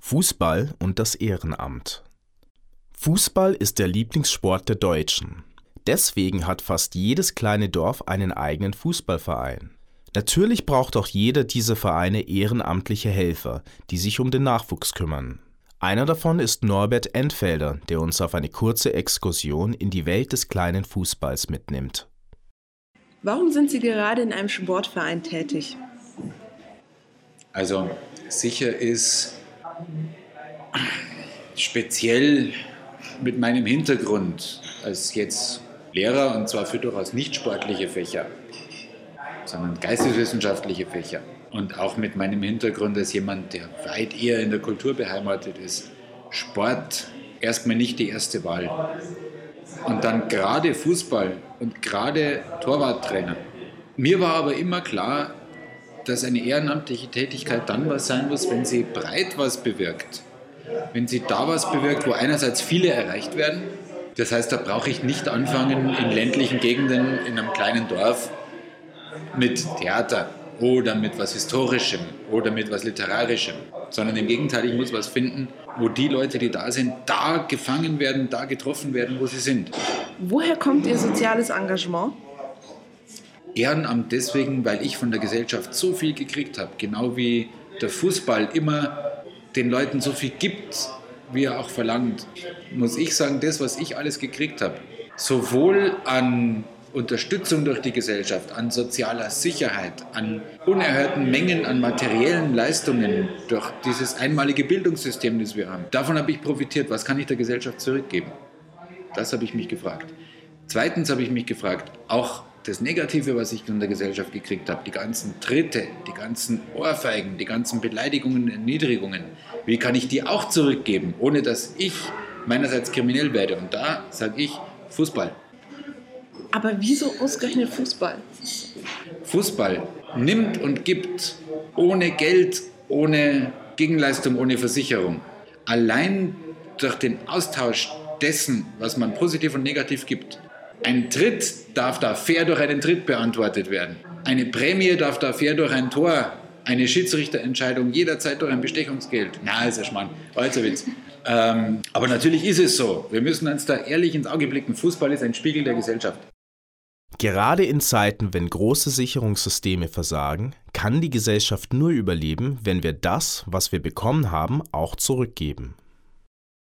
Fußball und das Ehrenamt. Fußball ist der Lieblingssport der Deutschen. Deswegen hat fast jedes kleine Dorf einen eigenen Fußballverein. Natürlich braucht auch jeder dieser Vereine ehrenamtliche Helfer, die sich um den Nachwuchs kümmern. Einer davon ist Norbert Entfelder, der uns auf eine kurze Exkursion in die Welt des kleinen Fußballs mitnimmt. Warum sind Sie gerade in einem Sportverein tätig? Also sicher ist speziell mit meinem Hintergrund als jetzt Lehrer, und zwar für durchaus nicht sportliche Fächer, sondern geisteswissenschaftliche Fächer, und auch mit meinem Hintergrund als jemand, der weit eher in der Kultur beheimatet ist, Sport erstmal nicht die erste Wahl. Und dann gerade Fußball und gerade Torwarttrainer. Mir war aber immer klar, dass eine ehrenamtliche Tätigkeit dann was sein muss, wenn sie breit was bewirkt. Wenn sie da was bewirkt, wo einerseits viele erreicht werden. Das heißt, da brauche ich nicht anfangen, in ländlichen Gegenden, in einem kleinen Dorf, mit Theater oder mit was Historischem oder mit was Literarischem. Sondern im Gegenteil, ich muss was finden, wo die Leute, die da sind, da gefangen werden, da getroffen werden, wo sie sind. Woher kommt Ihr soziales Engagement? Ehrenamt deswegen, weil ich von der Gesellschaft so viel gekriegt habe, genau wie der Fußball immer den Leuten so viel gibt, wie er auch verlangt, muss ich sagen, das, was ich alles gekriegt habe, sowohl an Unterstützung durch die Gesellschaft, an sozialer Sicherheit, an unerhörten Mengen an materiellen Leistungen durch dieses einmalige Bildungssystem, das wir haben, davon habe ich profitiert. Was kann ich der Gesellschaft zurückgeben? Das habe ich mich gefragt. Zweitens habe ich mich gefragt, auch das Negative, was ich von der Gesellschaft gekriegt habe, die ganzen Tritte, die ganzen Ohrfeigen, die ganzen Beleidigungen und Erniedrigungen, wie kann ich die auch zurückgeben, ohne dass ich meinerseits kriminell werde? Und da sage ich Fußball. Aber wieso ausgerechnet Fußball? Fußball nimmt und gibt ohne Geld, ohne Gegenleistung, ohne Versicherung. Allein durch den Austausch dessen, was man positiv und negativ gibt. Ein Tritt darf da fair durch einen Tritt beantwortet werden. Eine Prämie darf da fair durch ein Tor, eine Schiedsrichterentscheidung jederzeit durch ein Bestechungsgeld. Na, ist ja Schmarrn, also Witz. Aber natürlich ist es so. Wir müssen uns da ehrlich ins Auge blicken. Fußball ist ein Spiegel der Gesellschaft. Gerade in Zeiten, wenn große Sicherungssysteme versagen, kann die Gesellschaft nur überleben, wenn wir das, was wir bekommen haben, auch zurückgeben.